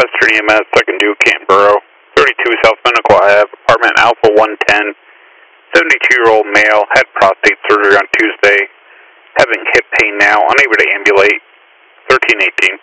Western EMS, I can do Canberra, 32 South Pinnacle Ave, apartment Alpha 110, 72-year-old male, had prostate surgery on Tuesday, having hip pain now, unable to ambulate, 1318.